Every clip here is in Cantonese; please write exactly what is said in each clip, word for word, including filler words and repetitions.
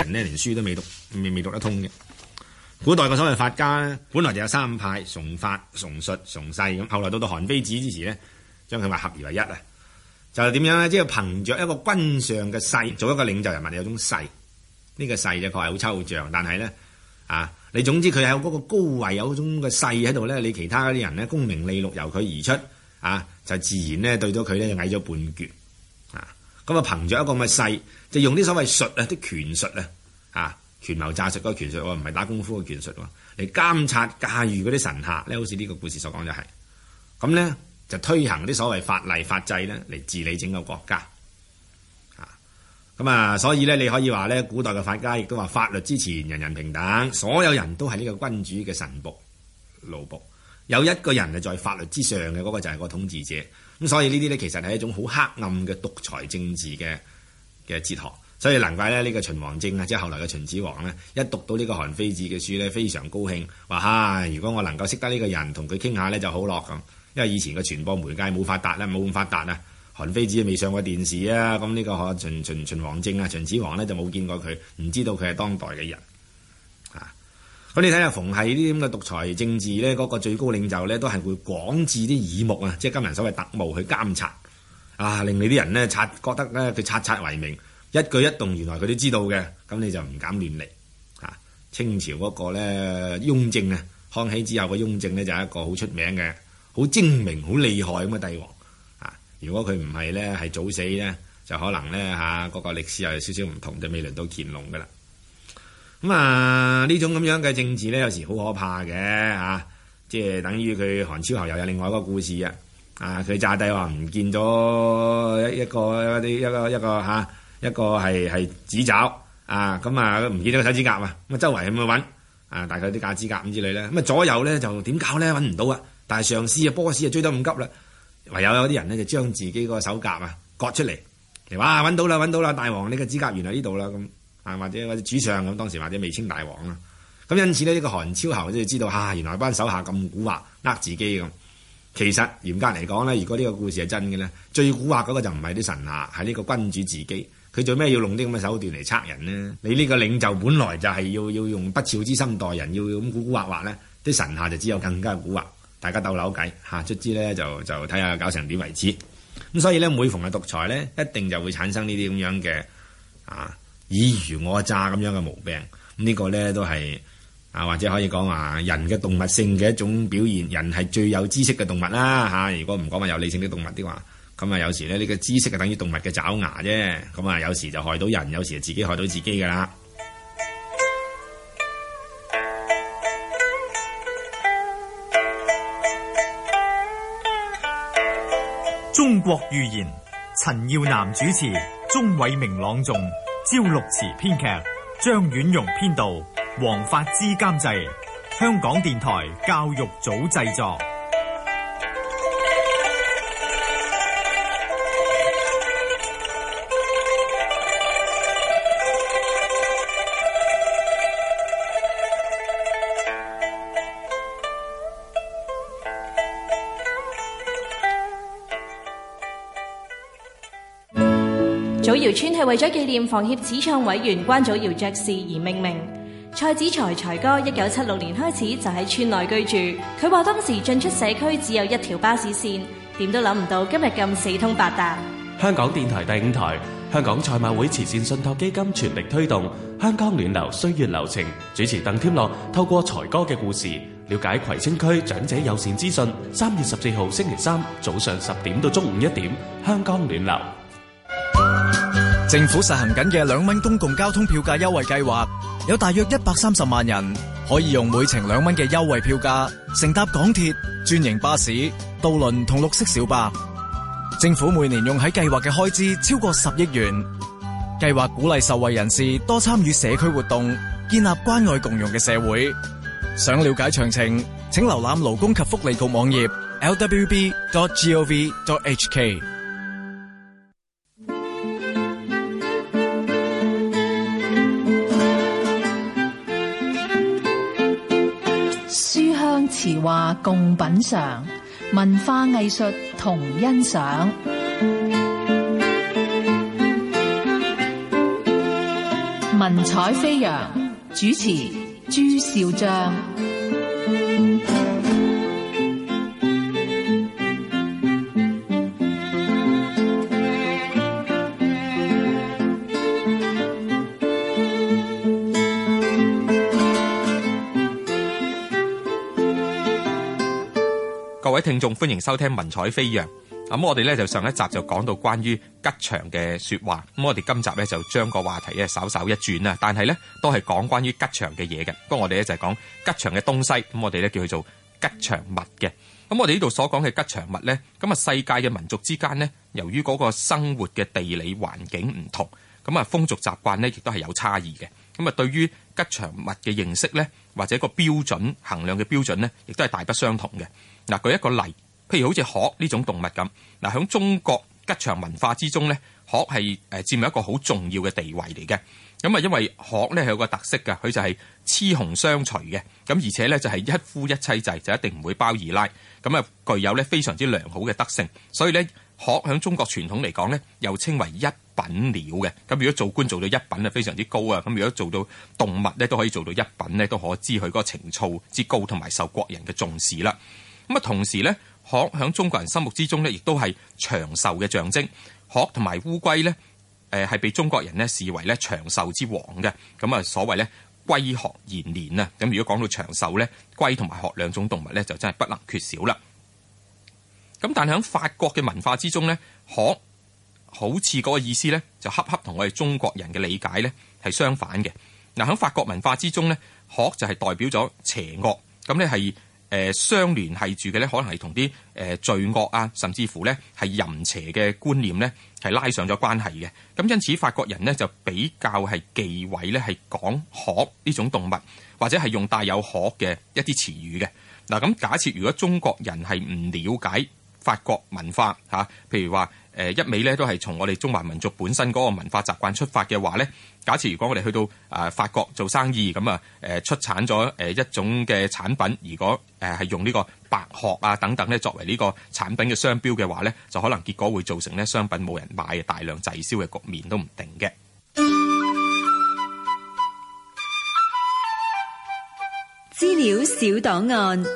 人咧連書都未讀，未未讀得通嘅。古代嘅所謂法家咧，本來就有三派：崇法、崇術、崇勢咁。後來到到韓非子之時咧，將佢話合而為一啊。就係點樣咧？即係憑着一個君上嘅勢，做一個領袖人物有種勢。呢、這個勢就確係好抽象，但係咧啊，你總之佢有嗰個高位，有嗰種嘅勢喺度咧，你其他嗰啲人咧，功名利祿由佢而出啊，就自然咧對咗佢咧就矮咗半橛啊。咁啊，憑着一個咁嘅勢，就用啲所謂術啊，啲權術啊，啊。權謀詐術嗰個權術喎，唔係打功夫嘅權術喎，嚟監察駕馭嗰啲臣下咧，好似呢個故事所講就係咁咧，就推行啲所謂法例法制咧嚟治理整個國家啊。咁啊，所以咧你可以話咧，古代嘅法家亦都話法律之前人人平等，所有人都係呢個君主嘅臣僕奴僕，有一個人係在法律之上嘅，嗰、那個就係個統治者。咁所以呢啲咧其實係一種好黑暗嘅獨裁政治嘅嘅哲學。所以難怪咧，呢個秦王政啊，即係後來嘅秦始皇咧，一讀到呢個韓非子嘅書咧，非常高興，話嚇，如果我能夠識得呢個人，同佢傾下咧就好咯咁。因為以前嘅傳播媒介冇發達啦，冇咁發達啊，韓非子未上過電視啊，咁呢個秦秦秦王政啊，秦始皇咧就冇見過佢，唔知道佢係當代嘅人啊。咁你睇下，逢係呢啲咁嘅獨裁政治咧，嗰個最高領袖咧，都係會廣置啲耳目啊，即係今人所謂特務去監察啊，令你啲人咧察覺得咧佢察察為明。一舉一動原來佢都知道嘅，咁你就唔敢亂嚟啊！清朝嗰個咧雍正啊，康熙之後嘅雍正咧就係一個好出名嘅、好精明、好厲害咁嘅帝王啊！如果佢唔係咧係早死咧，就可能咧嚇嗰個歷史又有少少唔同，就未輪到乾隆噶啦。咁啊呢種咁樣嘅政治咧，有時好可怕嘅嚇，即係等於佢韓超侯又有另外一個故事啊！啊，佢詐帝話唔見咗一個一啲一個一個嚇。一個係係指爪啊，咁啊唔見咗個手指甲啊，咁啊周圍咁去揾啊，大概啲假指甲咁之類咧，咁啊左右咧就點搞咧揾唔到啊，但係上司啊波士啊追得咁急啦，唯有有啲人咧就將自己個手甲啊割出嚟，哇揾到啦揾到啦，大王呢個指甲原來呢度啦咁啊，或者或者主上咁，當時或者未稱大王啦，咁因此呢，呢個韓超侯就知道嚇，原來班手下咁蠱惑呃自己咁。其實嚴格嚟講咧，如果呢個故事係真嘅咧，最蠱惑嗰個就唔係啲臣下，係呢個君主自己。佢做咩要用啲咁嘅手段嚟測人呢？你呢個領袖本來就係要要用不肖之心待人，要咁蠱蠱惑惑咧，啲臣下就只有更加蠱惑，大家鬥扭計嚇，卒之咧就就睇下搞成點為止。咁所以咧，每逢係獨裁咧，一定就會產生呢啲咁樣嘅啊爾虞我詐咁樣嘅毛病。咁、這、呢個咧都係啊，或者可以講話人嘅動物性嘅一種表現。人係最有知識嘅動物啦嚇、啊。如果唔講話有理性的動物的話。咁啊，有時咧呢個知識係等於動物嘅爪牙啫。咁啊，有時就害到人，有時就自己害到自己噶啦。 中國寓言，陳耀南主持，鍾偉明朗誦，焦六慈編劇，張婉容編導，黃發之監製，香港電台教育組製作。 祖堯村係為咗紀念房協始創委員關祖堯爵士而命名。蔡子才才哥一九七六年開始就喺村內居住。佢話當時進出社區只有一條巴士線，點都諗唔到今日咁四通八達。 香港電台第五台，香港賽馬會慈善信託基金全力推動香江暖流歲月流情。主持鄧添樂透過才哥嘅故事，了解葵青區長者友善資訊。三月十四號星期三早上十點到中午一點，香江暖流。 政府實行緊嘅兩蚊公共交通票價優惠計劃，有大約一百三十萬人可以用每程兩蚊嘅優惠票價乘搭港鐵、專營巴士、渡輪同綠色小巴。政府每年用喺計劃嘅開支超過十億元。計劃鼓勵受惠人士多參與社區活動，建立關愛共融嘅社會。想了解詳情，請瀏覽勞工及福利局網頁 l w b dot gov dot h k。 詞話共品嘗，文化藝術同欣賞。 文采飛揚，主持朱兆章。 各位聽眾，歡迎收聽文采飛揚。咁我哋咧就上一集就講到關於吉祥嘅說話，咁我哋今集咧就將個話題咧稍稍一轉啦，但係咧都係講關於吉祥嘅嘢嘅。不過我哋咧就係講吉祥嘅東西，咁我哋咧叫佢做吉祥物嘅。咁我哋呢度所講嘅吉祥物咧，咁啊世界嘅民族之間呢，由於嗰個生活嘅地理環境唔同，咁啊風俗習慣呢亦都係有差異嘅。咁啊對於吉祥物嘅認識咧，或者個標準衡量嘅標準呢，亦都係大不相同嘅。嗱，舉一個例，譬如好似鶴呢種動物咁，嗱喺中國吉祥文化之中咧，鶴係誒佔有一個好重要嘅地位嚟嘅。咁啊，因為鶴咧係有個特色嘅，佢就係雌雄相隨嘅，咁而且咧就係一夫一妻制，就一定唔會包二奶，咁啊具有咧非常之良好嘅德性，所以咧鶴喺中國傳統嚟講咧，又稱為一品鳥嘅。咁如果做官做到一品啊，非常之高啊。咁如果做到動物咧，都可以做到一品咧，都可知佢嗰個情操之高，同埋受國人嘅重視啦。咁啊，同時咧，鶴喺中國人心目之中咧，亦都係長壽嘅象徵。鶴同埋烏龜咧，誒係被中國人咧視為咧長壽之王嘅。咁啊，所謂咧龜鶴延年啊。咁如果講到長壽咧，龜同埋鶴兩種動物咧，就真係不能缺少啦。咁但係喺法國嘅文化之中咧，鶴好似嗰個意思咧，就恰恰同我哋中國人嘅理解咧係相反嘅。嗱，喺法國文化之中咧，鶴就係代表咗邪惡，咁咧係。誒相聯繫住嘅咧，可能係同啲誒罪惡啊，甚至乎咧係淫邪嘅觀念咧，係拉上咗關係嘅。咁因此法國人呢，就比較係忌諱咧係講鶴呢種動物，或者係用帶有鶴嘅一啲詞語嘅。嗱，咁假設如果中國人係唔了解法國文化嚇，譬如話誒一味咧都係從我哋中華民族本身嗰個文化習慣出發嘅話咧，假設如果我哋去到啊法國做生意咁啊誒出產咗誒一種嘅產品，如果誒係用呢個白鶴啊等等咧作為呢個產品嘅商標嘅話咧，就可能結果會造成咧商品冇人買，大量滯銷嘅局面都唔定嘅。 資料小檔案。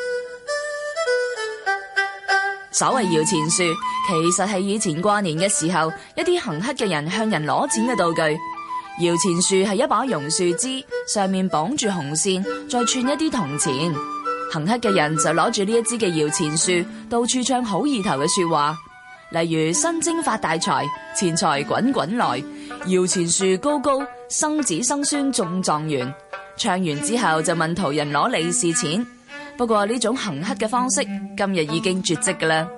所謂搖錢樹，其實係以前過年嘅時候，一啲行乞嘅人向人攞錢嘅道具。搖錢樹係一把榕樹枝，上面綁住紅線，再串一啲銅錢。行乞嘅人就攞住呢一支嘅搖錢樹，到處唱好意頭嘅說話，例如新蒸發大財，錢財滾滾來，搖錢樹高高，生子生孫中狀元。唱完之後就問途人攞利是錢。不過呢種行乞嘅方式今日已經絕跡㗎啦。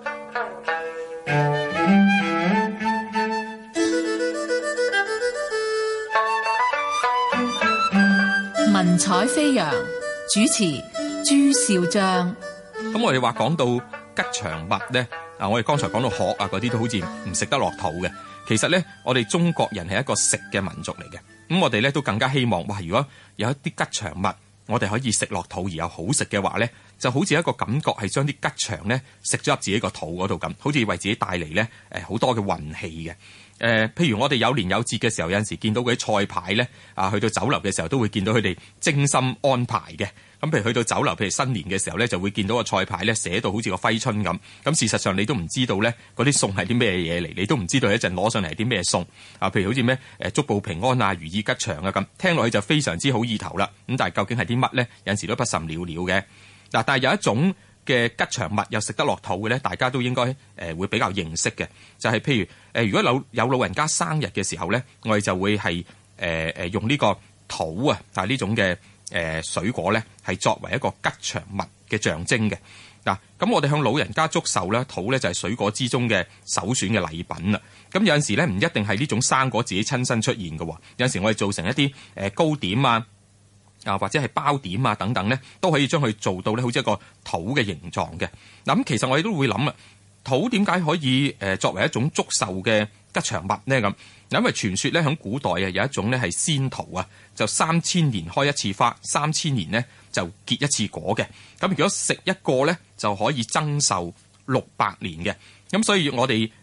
文采飛揚，主持朱兆章。 咁我哋話講到吉祥物咧，啊，我哋剛才講到鶴啊嗰啲都好似唔食得落肚嘅。其實咧，我哋中國人係一個食嘅民族嚟嘅。咁我哋咧都更加希望，哇！如果有一啲吉祥物，我哋可以食落肚而又好食嘅話咧，就好似一個感覺係將啲吉祥咧食咗入自己個肚嗰度咁，好似為自己帶嚟咧誒好多嘅運氣嘅。誒、呃，譬如我哋有年有節嘅時候，有陣時見到嗰啲菜牌咧，啊，去到酒樓嘅時候都會見到佢哋精心安排嘅。咁譬如去到酒樓，譬如新年嘅時候咧，就會見到個菜牌咧寫到好似個揮春咁。咁事實上你都唔知道咧，嗰啲餸係啲咩嘢嚟，你都唔知道一陣攞上嚟係啲咩餸啊。譬如好似咩誒祝報平安啊、如意吉祥啊咁，聽落去就非常之好意頭啦。咁但係究竟係啲乜咧？有陣時都不甚了了嘅。嗱，但係有一種嘅吉祥物又食得落肚嘅咧，大家都應該誒會比較認識嘅，就係、是、譬如誒，如果有有老人家生日嘅時候咧，我哋就會係誒誒用呢個桃啊，啊呢種嘅。誒水果咧係作為一個吉祥物嘅象徵嘅。嗱，咁我哋向老人家祝壽咧，桃咧就係水果之中嘅首選嘅禮品啦。咁有陣時咧唔一定係呢種生果自己親身出現嘅，有陣時我哋做成一啲誒糕點啊啊或者係包點啊等等咧，都可以將佢做到咧好似一個桃嘅形狀嘅。嗱，咁其實我哋都會諗啊，桃點解可以誒作為一種祝壽嘅吉祥物咧？咁因為傳說咧喺古代啊有一種咧係仙桃啊，就三千年開一次花，三千年咧就結一次果嘅。咁如果食一個咧就可以增壽六百年嘅。咁所以我哋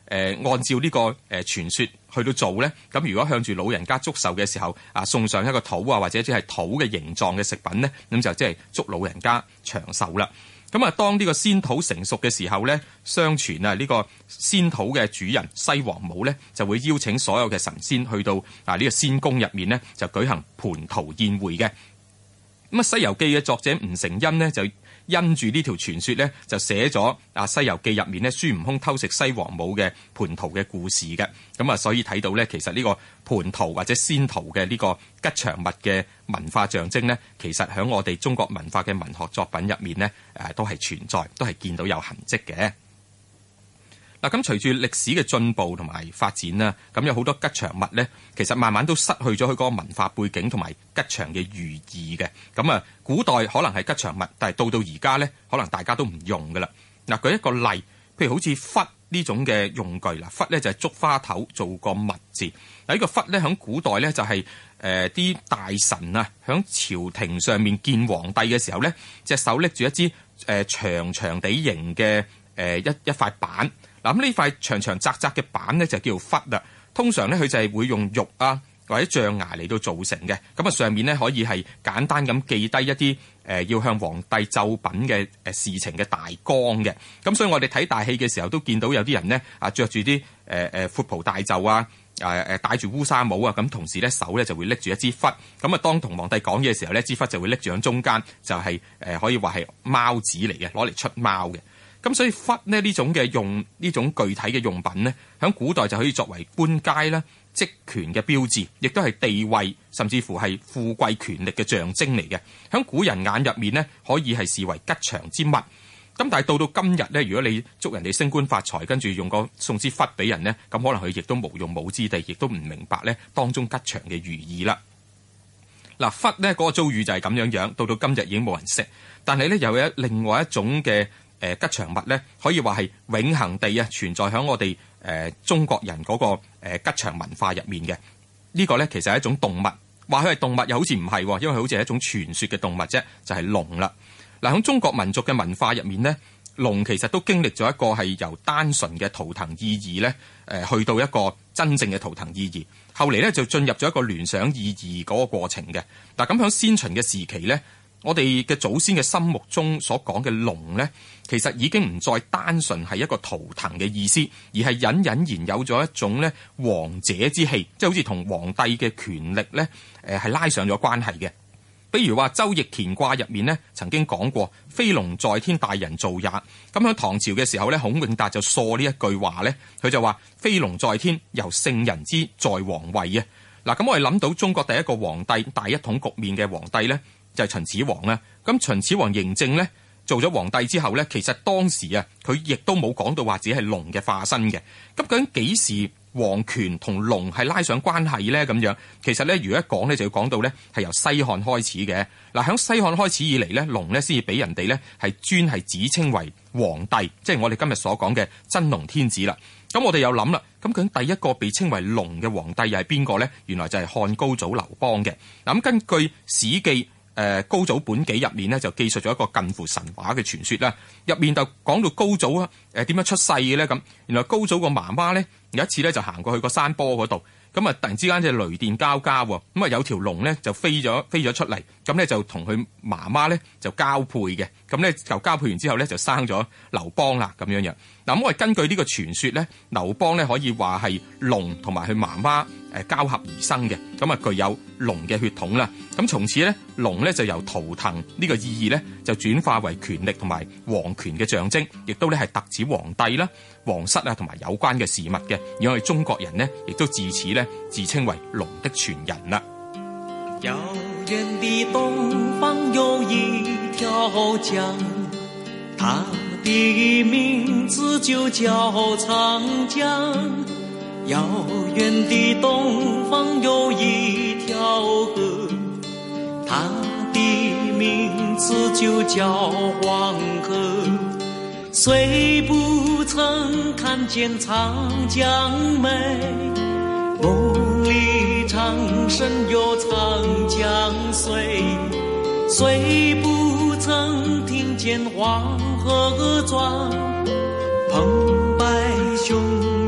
誒按照呢個誒傳說去到做咧，咁如果向住老人家祝壽嘅時候啊，送上一個土啊或者即係土嘅形狀嘅食品咧，咁就即係祝老人家長壽啦。咁啊，當呢個仙土成熟嘅時候咧，相傳啊呢個仙土嘅主人西王母咧就會邀請所有嘅神仙去到啊呢個仙宮入面咧，就舉行蟠桃宴會嘅。咁啊，《西遊記》嘅作者吳承恩呢，就因住呢條傳說咧，就寫咗啊《西遊記》入面咧孫悟空偷食西王母嘅蟠桃嘅故事嘅。咁啊，所以睇到咧，其實呢個蟠桃或者仙桃嘅呢個吉祥物嘅文化象徵咧，其實喺我哋中國文化嘅文學作品入面咧，誒都係存在，都係見到有痕跡嘅。嗱，咁隨住歷史嘅進步同埋發展啦，咁有好多吉祥物咧，其實慢慢都失去咗佢嗰個文化背景同埋吉祥嘅寓意嘅。咁啊，古代可能係吉祥物，但係到到而家咧，可能大家都唔用噶啦。嗱，舉一個例，譬如好似笏呢種嘅用具啦，笏咧就係竹花頭做個物字。嗱，呢個笏咧喺古代咧就係誒啲大臣啊，喺朝廷上面見皇帝嘅時候咧，隻手拎住一支誒、呃、長長地形嘅誒、呃、一一塊板。嗱，咁呢塊長長窄窄嘅板咧就叫笏啦。通常咧佢就係會用玉啊或者象牙嚟到做成嘅。咁啊上面咧可以係簡單咁記低一啲誒、呃、要向皇帝奏稟嘅誒事情嘅大綱嘅。咁所以我哋睇大戲嘅時候都見到有啲人咧啊著住啲誒誒闊袍大袖啊，誒誒戴住烏紗帽啊，咁同時咧手咧就會拎住一支笏。咁啊當同皇帝講嘢嘅時候咧，支笏就會拎住喺中間，就係、是、誒、呃、可以話係貓紙嚟嘅，攞嚟出貓嘅。咁所以笏呢呢種嘅用呢種具體嘅用品呢，喺古代就可以作為官階啦、職權嘅標誌，亦都係地位甚至乎係富貴權力嘅象徵嚟嘅。喺古人眼入面呢，可以係視為吉祥之物。咁但係到到今日呢，如果你祝人哋升官發財，跟住用個送支笏俾人呢，咁可能佢亦都無用武之地，亦都唔明白呢當中吉祥嘅寓意啦。嗱，笏呢嗰個遭遇就係咁樣樣，到到今日已經冇人識。但係呢，又有另外一種嘅誒吉祥物咧，可以話係永恆地啊存在喺我哋誒、呃、中國人嗰、那個誒、呃、吉祥文化入面嘅。這個、呢個咧其實係一種動物，話佢係動物又好似唔係，因為佢好似係一種傳說嘅動物啫，就係、是、龍啦。嗱，喺中國民族嘅文化入面咧，龍其實都經歷咗一個係由單純嘅圖騰意義咧，誒、呃、去到一個真正嘅圖騰意義，後嚟咧就進入咗一個聯想意義嗰個過程嘅。嗱，咁喺先秦嘅時期咧，我哋嘅祖先嘅心目中所講嘅龍咧，其實已經唔再單純係一個圖騰嘅意思，而係隱隱然有咗一種咧王者之氣，即係好似同皇帝嘅權力咧，誒係拉上咗關係嘅。比如話《周易乾卦》入面咧，曾經講過飛龍在天，大人造也。咁喺唐朝嘅時候咧，孔永達就塑呢一句話咧，佢就話飛龍在天，由聖人之在皇位啊。嗱，咁我哋諗到中國第一個皇帝大一統局面嘅皇帝咧，就係秦始皇啦。咁秦始皇嬴政咧做咗皇帝之後咧，其實當時啊，佢亦都冇講到話自己係龍嘅化身嘅。咁究竟幾時皇權同龍係拉上關係咧？咁樣其實咧，如果一講咧，就要講到咧係由西漢開始嘅。嗱，喺西漢開始以嚟咧，龍咧先至俾人哋咧係專係指稱為皇帝，即係我哋今日所講嘅真龍天子啦。咁我哋又諗啦，咁究竟第一個被稱為龍嘅皇帝又係邊個咧？原來就係漢高祖劉邦嘅。嗱，咁根據《史記》誒高祖本紀入面咧，就記述咗一個近乎神話嘅傳說啦。入面就講到高祖啊誒點樣出世嘅咧？咁原來高祖個媽媽咧有一次咧就行過去個山坡嗰度，咁啊突然之間就雷電交加喎，咁啊有條龍咧就飛咗飛咗出嚟，咁咧就同佢媽媽咧就交配嘅，咁咧就交配完之後咧就生咗劉邦啦咁樣樣。嗱，咁我哋根據呢個傳說咧，劉邦咧可以話係龍同埋佢媽媽誒交合而生嘅，咁啊具有龍嘅血統啦。咁從此咧，龍咧就由圖騰呢個意義咧，就轉化為權力同埋皇權嘅象徵，亦都咧係特指皇帝啦、皇室啊同埋有關嘅事物嘅。而我哋中國人呢，亦都自此咧自稱為龍的傳人啦。 遙遠的東方有一條江，它的名字就叫長江。遙遠的東方有一條河，它的名字就叫黃河。誰不曾看見長江美，夢裏長生有長江水。誰不曾聽見黃河轉，澎湃洶湧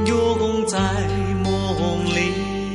梦在梦里。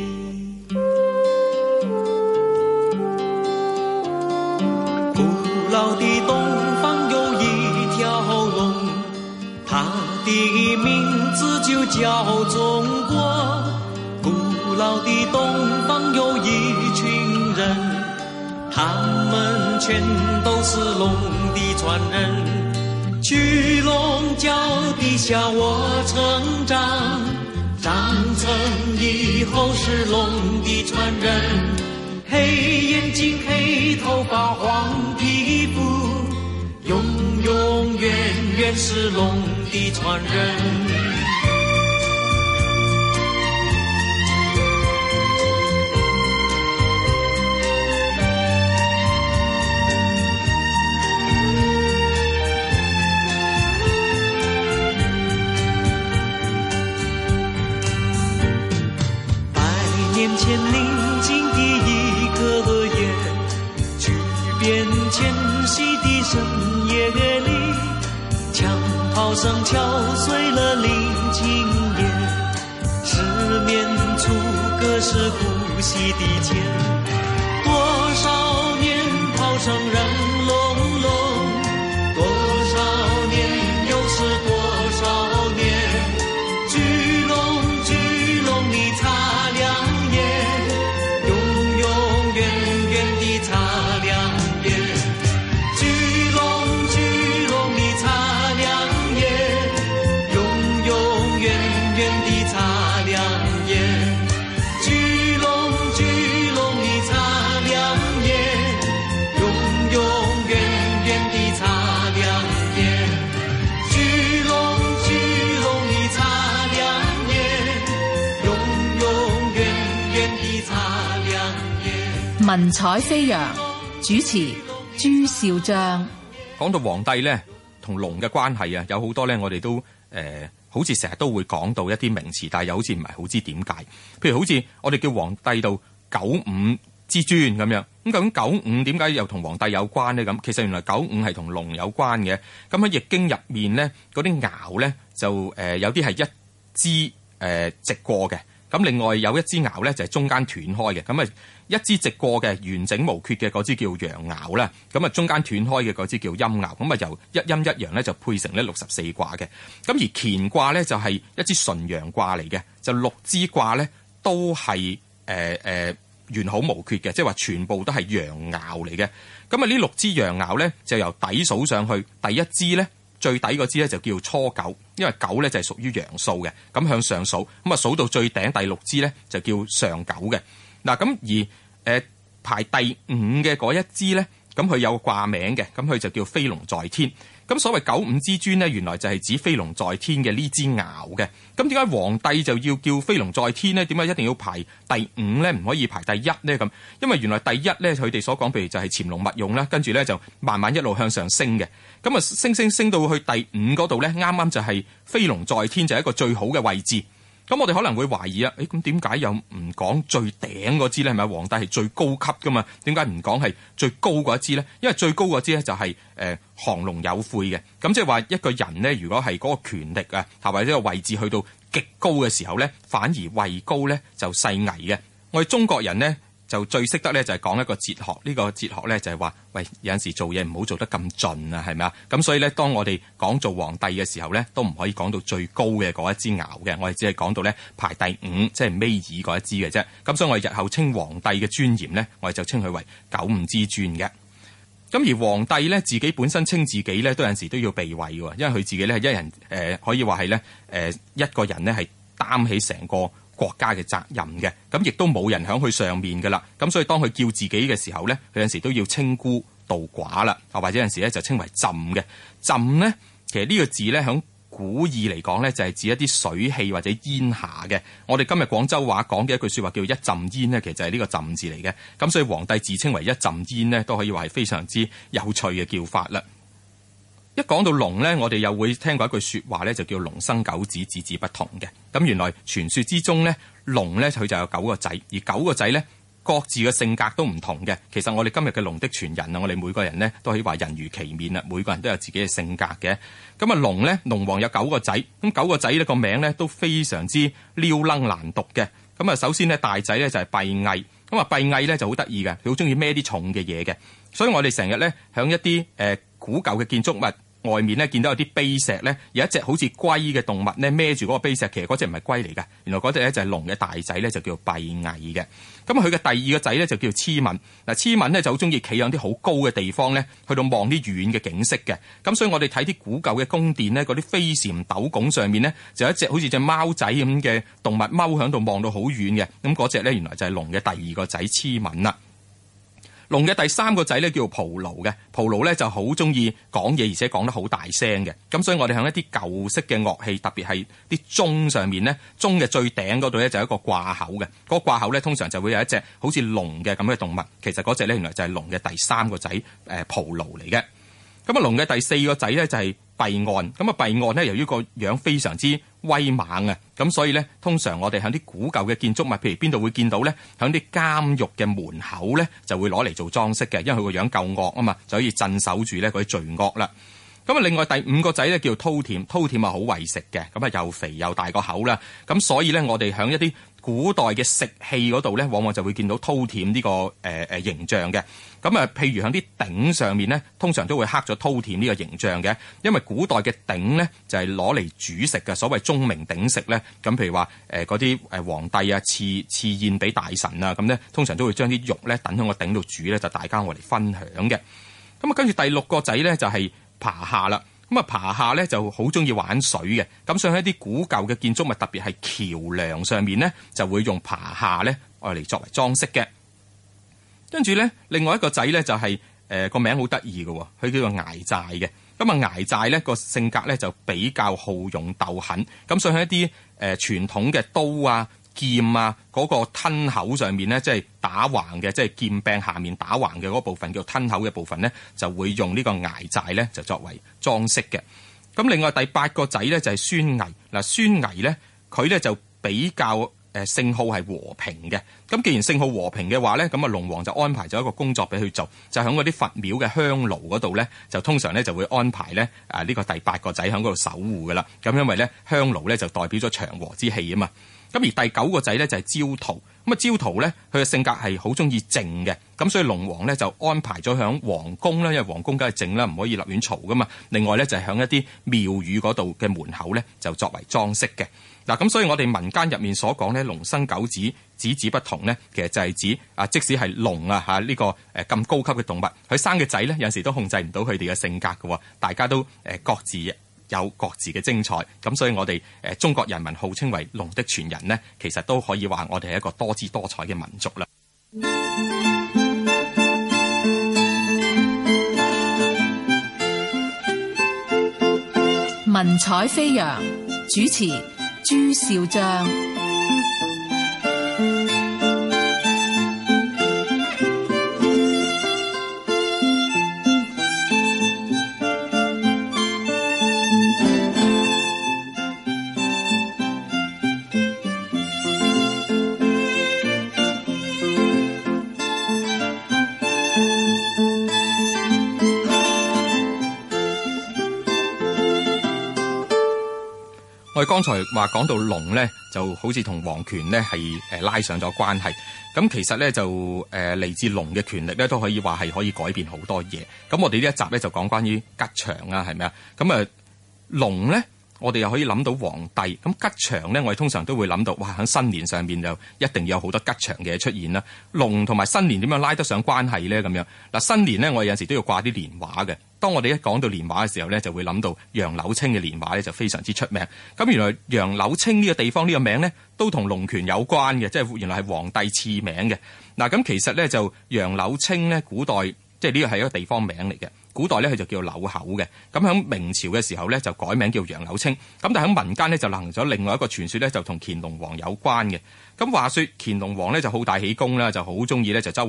古老的东方有一条龙，它的名字就叫中国。古老的东方有一群人，他们全都是龙的传人。去龙脚底下我成长，长成以后是龙的传人。黑眼睛黑头发黄皮肤，永永远远是龙的传人。年前宁静的一个夜，巨变迁徙的深夜里，枪炮声敲碎了宁静夜，失眠处隔世呼吸的间，多少年炮声仍隆隆，多少年又是多少年，巨龙巨龙你擦亮文采飛揚，主持朱兆章。 講到皇帝咧同龍嘅關係啊，有好多咧，我哋都誒、呃，好似成日都會講到一啲名詞，但係又好似唔係好知點解。譬如好似我哋叫皇帝到九五之尊咁樣，咁究竟九五點解又同皇帝有關呢？咁其實原來九五係同龍有關嘅。咁喺易經入面咧，嗰啲爻咧就誒、呃、有啲係一支誒、呃、直過嘅，咁另外有一支爻咧就係、是、中間斷開嘅，咁啊。一支直過嘅完整無缺嘅嗰支叫陽爻啦，咁啊中間斷開嘅嗰支叫陰爻，咁啊由一陰一陽咧就配成咧六十四卦嘅。咁而乾卦咧就係一支純陽卦嚟嘅，就六支卦咧都係誒誒完好無缺嘅，即係話全部都係陽爻嚟嘅。咁啊呢六支陽爻咧就由底數上去，第一支咧最底嗰支咧就叫初九，因為九咧就係屬於陽數嘅，咁向上數，咁啊數到最頂第六支咧就叫上九嘅。嗱咁而誒、呃、排第五嘅嗰一支咧，咁佢有個掛名嘅，咁佢就叫飛龍在天。咁所謂九五之尊咧，原來就係指飛龍在天嘅呢支爻嘅。咁點解皇帝就要叫飛龍在天咧？點解一定要排第五咧？唔可以排第一咧？咁因為原來第一咧，佢哋所講，譬如就係潛龍勿用啦，跟住咧就慢慢一路向上升嘅。咁啊升升升到去第五嗰度咧，啱啱就係飛龍在天，就係一個最好嘅位置。咁我哋可能會懷疑啊，誒咁點解又唔講最頂嗰支咧？係咪皇帝係最高級噶嘛？點解唔講係最高嗰一支咧？因為最高嗰支咧就係誒亢龍有悔嘅。咁即係話一個人咧，如果係嗰個權力啊，或者個位置去到極高嘅時候咧，反而位高咧就勢危嘅。我哋中國人咧就最識得咧就係講一個哲學，呢個哲學咧就係話，喂，有陣時做嘢唔好做得咁盡啊，係咪啊？咁所以咧，當我哋講做皇帝嘅時候咧，都唔可以講到最高嘅嗰一支爻嘅，我哋只係講到咧排第五，即係尾二嗰一支嘅啫。咁所以我哋日後稱皇帝嘅尊嚴咧，我哋就稱佢為九五之尊嘅。咁而皇帝咧自己本身稱自己咧，都有陣時都要避諱嘅，因為佢自己咧係一人誒、呃，可以話係咧誒一個人咧係擔起成個國家嘅責任嘅，咁亦都冇人響佢上面噶啦，咁所以當佢叫自己嘅時候咧，佢有陣時都要稱孤道寡啦，啊或者有陣時咧就稱為朕嘅。朕咧，其實呢個字咧響古意嚟講咧，就係指一啲水氣或者煙霞嘅。我哋今日廣州話講嘅一句說話叫一陣煙咧，其實就係呢個朕字嚟嘅。咁所以皇帝自稱為一陣煙咧，都可以話係非常之有趣嘅叫法啦。一講到龍咧，我哋又會聽過一句說話咧，就叫龍生九子，子子不同嘅。咁原來傳說之中咧，龍咧佢就有九個仔，而九個仔咧各自嘅性格都唔同嘅。其實我哋今日嘅龍的傳人啊，我哋每個人呢都可以話人如其面啊，每個人都有自己嘅性格嘅。咁啊龍呢，龍王有九個仔，咁九個仔呢個名呢都非常之撩楞難讀嘅。咁啊首先呢，大仔呢就係閉翳，咁啊閉翳呢就好得意嘅，佢好中意孭啲重嘅嘢嘅，所以我哋成日呢，響一啲誒、呃、古舊嘅建築物外面咧見到有啲碑石咧，有一隻好似龜嘅動物咧孭住嗰個碑石，其實嗰隻唔係龜嚟㗎，原來嗰隻咧就係龍嘅大仔咧，就叫閉翳嘅。咁佢嘅第二個仔咧就叫螭吻。嗱，螭吻咧就好中意企喺啲好高嘅地方咧，去到望啲遠嘅景色嘅。咁所以我哋睇啲古舊嘅宮殿咧，嗰啲飛檐斗拱上面咧，就有一隻好似隻貓仔咁嘅動物踎喺度望到好遠嘅。咁嗰隻咧原來就係龍嘅第二個仔螭吻啦。龍嘅第三個仔咧叫蒲廬嘅，蒲廬咧就好中意講嘢，而且講得好大聲嘅。咁所以我哋喺一啲舊式嘅樂器，特別係啲鐘上面咧，鐘嘅最頂嗰度咧就有一個掛口嘅。嗰、嗰個掛口咧通常就會有一隻好似龍嘅咁嘅動物。其實嗰隻咧原來就係龍嘅第三個仔誒蒲廬嚟嘅。咁啊龍嘅第四個仔咧就係閉岸。咁啊閉岸咧由於個樣非常之威猛啊，咁所以咧通常我哋喺啲古舊嘅建築物，譬如邊度會見到咧？喺啲監獄嘅門口咧就會攞嚟做裝飾嘅，因為佢個樣夠惡啊嘛，就可以鎮守住咧嗰啲罪惡啦。咁啊另外第五個仔咧叫饕餮，饕餮啊好為食嘅，咁啊又肥又大個口啦，咁所以咧我哋喺一啲古代嘅食器嗰度咧，往往就會見到饕餮呢個誒誒、呃、形象嘅。咁啊，譬如喺啲鼎上面咧，通常都會刻咗饕餮呢個形象嘅，因為古代嘅鼎咧就係攞嚟煮食嘅，所謂鐘鳴鼎食咧。咁譬如話誒嗰啲誒皇帝啊賜賜宴俾大臣啊，咁咧通常都會將啲肉咧等喺個鼎度煮咧，就大家我嚟分享嘅。咁啊，跟住第六個仔咧就係爬下啦。咁啊，爬下咧就好中意玩水嘅，咁所以喺啲古舊嘅建築物，特別係橋梁上面咧，就會用爬下咧愛嚟作為裝飾嘅。跟住咧，另外一個仔咧就係誒個名好得意嘅，佢叫做睚眥嘅。咁啊，睚眥咧個性格咧就比較好勇鬥狠，咁所以喺一啲誒傳統嘅刀啊、劍啊嗰、嗰個吞口上面咧，即係打橫嘅，即係劍柄下面打橫嘅嗰部分叫吞口嘅部分咧，就會用呢個睚眥咧就作為裝飾嘅。咁另外第八個仔咧就係孫巍。嗱，孫巍咧佢咧就比較誒姓號係和平嘅。咁既然姓號和平嘅話咧，咁啊龍王就安排咗一個工作俾佢做，就喺嗰啲佛廟嘅香爐嗰度咧，就通常咧就會安排咧啊呢個第八個仔喺嗰度守護噶啦。咁因為咧香爐咧就代表咗祥和之氣啊嘛。咁而第九個仔咧就係焦桃。咁啊焦桃咧佢嘅性格係好中意靜嘅，咁所以龍王咧就安排咗響皇宮啦，因為皇宮梗係靜啦，唔可以立亂嘈噶嘛。另外咧就係響一啲廟宇嗰度嘅門口咧，就作為裝飾嘅。嗱，咁所以我哋民間入面所講咧，龍生九子，子子不同咧，其實就係指啊，即使係龍啊嚇呢個誒咁高級嘅動物，佢生嘅仔咧有陣時都控制唔到佢哋嘅性格嘅，大家都誒各自有各自嘅精彩。咁所以我哋誒中國人民號稱為龍的傳人呢，其實都可以話我哋係一個多姿多彩嘅民族啦。 文采飛揚，主持朱兆章。 我哋剛才話講到龍咧，就好似同皇權咧係誒拉上咗關係。咁其實咧就誒嚟自龍嘅權力咧，都可以話係可以改變好多嘢。咁我哋呢一集咧就講關於吉祥啊，係咪啊？咁啊龍咧，我哋又可以諗到皇帝。咁吉祥咧，我哋通常都會諗到，哇！喺新年上面就一定有好多吉祥嘅出現啦。龍同埋新年點樣拉得上關係咧？咁樣嗱，新年咧我哋有陣時都要掛啲年畫嘅。當我哋一講到年畫嘅時候咧，就會諗到楊柳青嘅年畫咧就非常之出名。咁原來楊柳青呢個地方呢個名咧都同龍權有關嘅，即係原來係皇帝賜名嘅。嗱，咁其實咧就楊柳青咧，古代即係呢個係一個地方名嚟嘅。古代咧佢就叫柳口嘅。咁喺明朝嘅時候咧就改名叫楊柳青。咁但係喺民間咧就流行咗另外一個傳說咧，就同乾隆王有關嘅。咁話說乾隆王咧就好大喜功啦，就好中意咧就周圍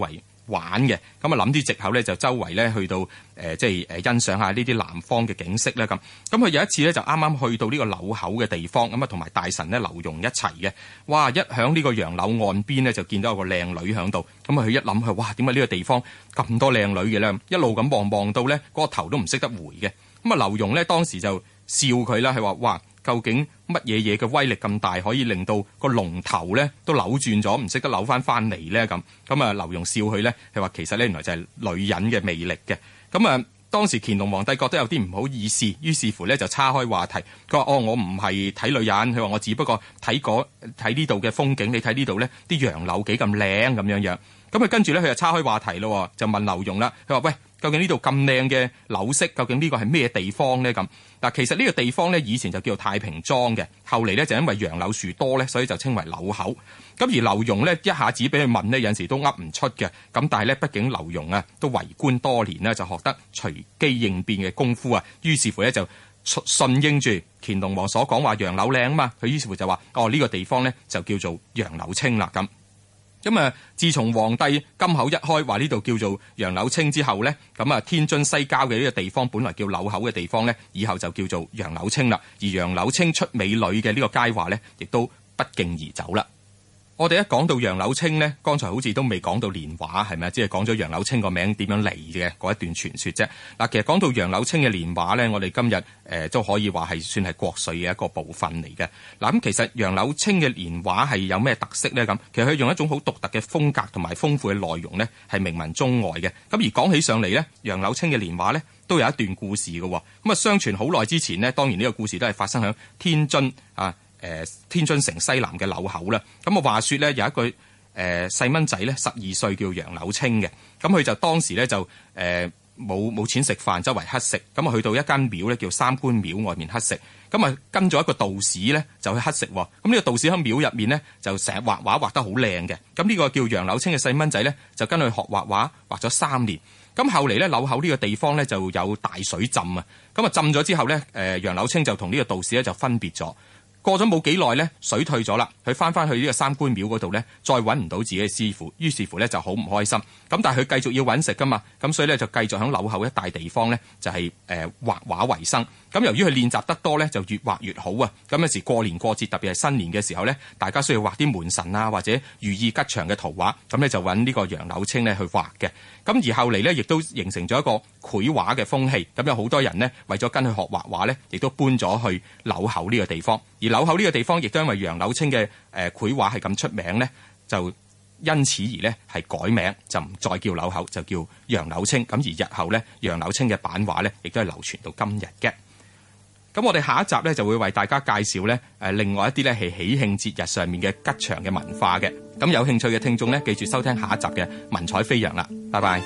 玩嘅，咁啊諗啲藉口咧就周圍咧去到誒、呃、即係誒欣賞下呢啲南方嘅景色咧咁。咁佢有一次咧就啱啱去到呢個柳口嘅地方，咁啊同埋大臣咧劉墉一齊嘅。哇！一響呢個楊柳岸邊咧就見到有個靚女響度，咁啊佢一諗佢哇點解呢個地方咁多靚女嘅咧？一路咁望望到咧嗰個頭都唔識得回嘅。咁啊劉墉咧當時就笑佢啦，佢話哇！究竟乜嘢嘢嘅威力咁大，可以令到個龍頭咧都扭轉咗，唔識得扭翻翻嚟咧咁？咁啊，劉墉笑佢咧，係話其實咧原來就係女人嘅魅力嘅。咁啊，當時乾隆皇帝覺得有啲唔好意思，於是乎咧就岔開話題。佢話：哦，我唔係睇女人，佢話我只不過睇嗰睇呢度嘅風景。你睇呢度咧啲楊柳幾咁靚咁樣樣。咁啊，跟住咧佢就岔開話題咯，就問劉墉啦。佢話：喂，究竟呢度咁靚嘅柳色，究竟呢個係咩地方咧？咁嗱，其實呢個地方咧以前就叫做太平莊嘅，後嚟咧就因為楊柳樹多咧，所以就稱為柳口。咁而劉墉咧一下子俾佢問咧，有陣時都噏唔出嘅。咁但係咧，畢竟劉墉啊都為官多年咧，就學得隨機應變嘅功夫啊。於是乎咧就順應住乾隆王所講話楊柳靚啊嘛，佢於是乎就話：哦，呢個地方咧就叫做楊柳青啦咁。咁啊，自從皇帝金口一開話呢度叫做楊柳青之後咧，咁啊天津西郊嘅呢個地方本來叫柳口嘅地方咧，以後就叫做楊柳青啦。而楊柳青出美女嘅呢個佳話咧，亦都不脛而走啦。我哋一講到楊柳青咧，剛才好似都未講到年畫，係咪啊？只係講咗楊柳青個名點樣嚟嘅嗰一段傳說啫。嗱，其實講到楊柳青嘅年畫咧，我哋今日誒、呃、都可以話係算係國粹嘅一個部分嚟嘅。嗱，咁其實楊柳青嘅年畫係有咩特色咧？咁其實佢用一種好獨特嘅風格同埋豐富嘅內容咧，係名聞中外嘅。咁而講起上嚟咧，楊柳青嘅年畫咧都有一段故事嘅。咁啊，相傳好耐之前呢，當然呢個故事都係發生喺天津啊。誒、呃、天津城西南嘅柳口啦，咁啊話說咧有一個誒細蚊仔咧，十二歲叫楊柳青嘅，咁佢就當時咧就誒冇冇錢食飯，周圍乞食，咁啊去到一間廟咧叫三官廟外面乞食，咁啊跟咗一個道士咧就去乞食喎，咁呢個道士喺廟入面咧就成日畫畫畫得好靚嘅，咁呢個叫楊柳青嘅細蚊仔咧就跟佢學畫畫，畫咗三年，咁後嚟咧柳口呢個地方咧就有大水浸啊，咁啊浸咗之後咧誒楊柳青就同呢個道士咧就分別咗。過咗冇幾耐咧，水退咗啦，佢翻翻去呢個三官廟嗰度咧，再揾唔到自己嘅師傅，於是乎咧就好唔開心。咁但係佢繼續要揾食噶嘛，咁所以咧就繼續喺柳口一帶地方咧就係、是、誒、呃、畫畫為生。咁由於佢練習得多咧，就越畫越好啊。咁有時過年過節，特別係新年嘅時候咧，大家需要畫啲門神啊或者寓意吉祥嘅圖畫，咁咧就揾呢個楊柳青咧去畫嘅。咁而後嚟咧，亦都形成咗一個繪畫嘅風氣。咁有好多人呢，為咗跟佢學畫畫咧，亦都搬咗去柳口呢個地方。而柳口呢個地方亦都因為楊柳青嘅誒繪畫係咁出名咧，就因此而咧係改名，就唔再叫柳口，就叫楊柳青。咁而日後咧，楊柳青嘅版畫咧，亦都係流傳到今日嘅。咁我哋下一集咧就會為大家介紹咧誒另外一啲咧係喜慶節日上面嘅吉祥嘅文化嘅。咁有興趣嘅聽眾咧，記住收聽下一集嘅文采飛揚啦，拜拜。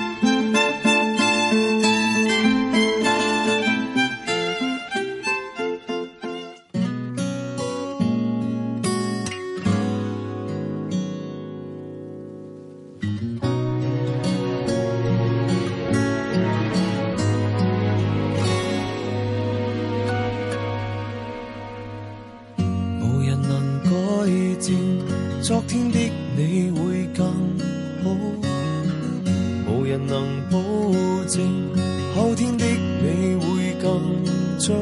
昨天的你會更好，無人能保證後天的你會更糟。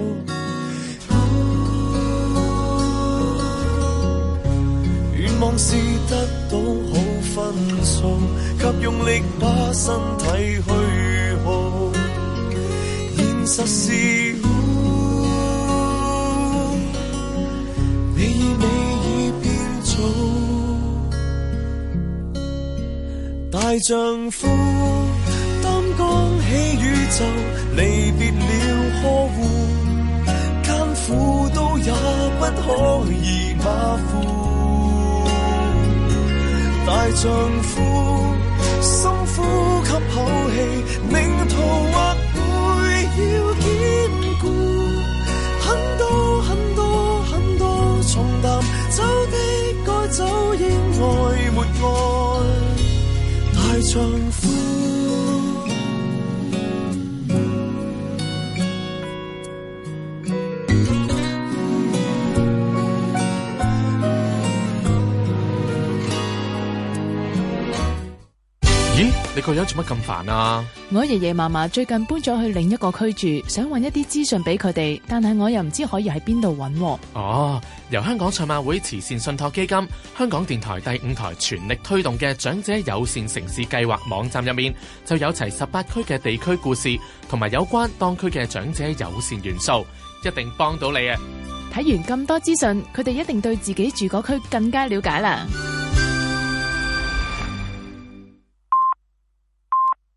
願望是得到好分數，及用力把身體虛耗。現實是你以美已變做大丈夫，擔綱起宇宙，離別了呵護，艱苦都也不可以馬虎。大丈夫，深呼吸口氣，命途或會要堅固，很多很多很多重擔，走的該走，應愛沒愛。大丈夫， 演你個樣做乜咁煩啊？ 我爺爺嫲嫲最近搬咗去另一個區住，想搵一啲資訊俾佢哋，但係我又唔知可以喺邊度搵。 哦，由香港賽馬會慈善信託基金、香港電台第五台全力推動嘅長者友善城市計劃網站入面，就有齊十八區嘅地區故事，同埋有關當區嘅長者友善元素，一定幫到你啊！ 睇完咁多資訊，佢哋一定對自己住嗰區更加了解啦。